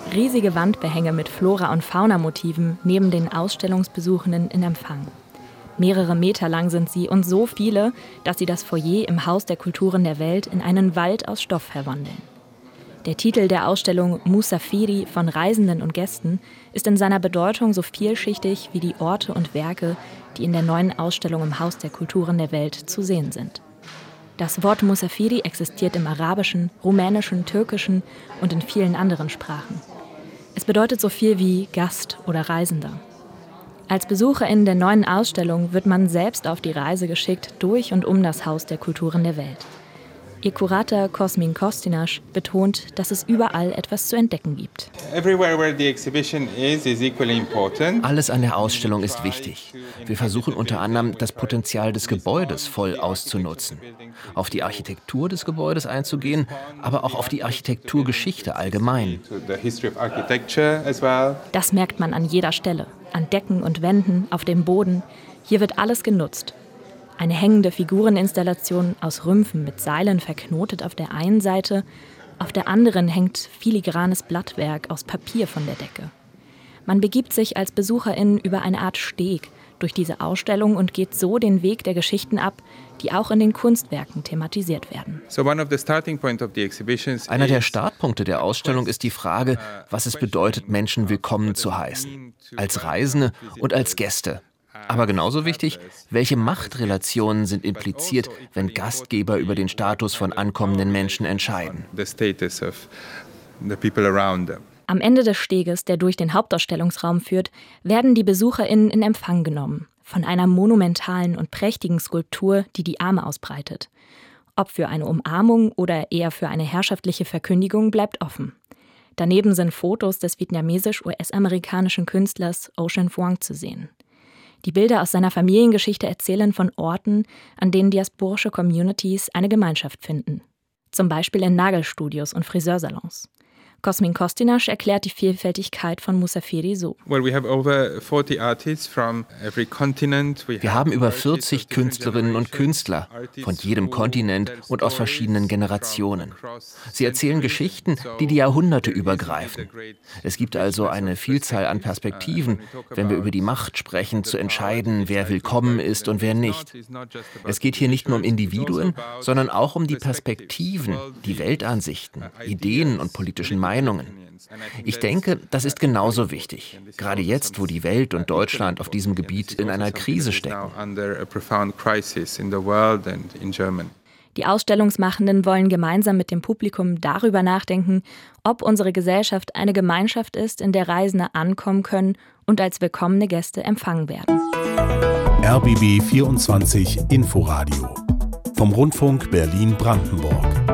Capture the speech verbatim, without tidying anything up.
Riesige Wandbehänge mit Flora- und Faunamotiven nehmen den Ausstellungsbesuchenden in Empfang. Mehrere Meter lang sind sie und so viele, dass sie das Foyer im Haus der Kulturen der Welt in einen Wald aus Stoff verwandeln. Der Titel der Ausstellung Musafiri von Reisenden und Gästen ist in seiner Bedeutung so vielschichtig wie die Orte und Werke, die in der neuen Ausstellung im Haus der Kulturen der Welt zu sehen sind. Das Wort Musafiri existiert im Arabischen, Rumänischen, Türkischen und in vielen anderen Sprachen. Es bedeutet so viel wie Gast oder Reisender. Als Besucherin der neuen Ausstellung wird man selbst auf die Reise geschickt durch und um das Haus der Kulturen der Welt. Ihr Kurator Cosmin Kostinasch betont, dass es überall etwas zu entdecken gibt. Alles an der Ausstellung ist wichtig. Wir versuchen unter anderem, das Potenzial des Gebäudes voll auszunutzen, auf die Architektur des Gebäudes einzugehen, aber auch auf die Architekturgeschichte allgemein. Das merkt man an jeder Stelle, an Decken und Wänden, auf dem Boden. Hier wird alles genutzt. Eine hängende Figureninstallation aus Rümpfen mit Seilen verknotet auf der einen Seite, auf der anderen hängt filigranes Blattwerk aus Papier von der Decke. Man begibt sich als Besucherin über eine Art Steg durch diese Ausstellung und geht so den Weg der Geschichten ab, die auch in den Kunstwerken thematisiert werden. Einer der Startpunkte der Ausstellung ist die Frage, was es bedeutet, Menschen willkommen zu heißen, als Reisende und als Gäste. Aber genauso wichtig, welche Machtrelationen sind impliziert, wenn Gastgeber über den Status von ankommenden Menschen entscheiden. Am Ende des Steges, der durch den Hauptausstellungsraum führt, werden die BesucherInnen in Empfang genommen. Von einer monumentalen und prächtigen Skulptur, die die Arme ausbreitet. Ob für eine Umarmung oder eher für eine herrschaftliche Verkündigung, bleibt offen. Daneben sind Fotos des vietnamesisch-U S-amerikanischen Künstlers Ocean Vuong zu sehen. Die Bilder aus seiner Familiengeschichte erzählen von Orten, an denen diasporische Communities eine Gemeinschaft finden. Zum Beispiel in Nagelstudios und Friseursalons. Cosmin Kostinasch erklärt die Vielfältigkeit von Musafiri so. Wir haben über vierzig Künstlerinnen und Künstler von jedem Kontinent und aus verschiedenen Generationen. Sie erzählen Geschichten, die die Jahrhunderte übergreifen. Es gibt also eine Vielzahl an Perspektiven, wenn wir über die Macht sprechen, zu entscheiden, wer willkommen ist und wer nicht. Es geht hier nicht nur um Individuen, sondern auch um die Perspektiven, die Weltansichten, Ideen und politischen Meinungen. Ich denke, das ist genauso wichtig, gerade jetzt, wo die Welt und Deutschland auf diesem Gebiet in einer Krise stecken. Die Ausstellungsmachenden wollen gemeinsam mit dem Publikum darüber nachdenken, ob unsere Gesellschaft eine Gemeinschaft ist, in der Reisende ankommen können und als willkommene Gäste empfangen werden. R B B vierundzwanzig Inforadio vom Rundfunk Berlin-Brandenburg.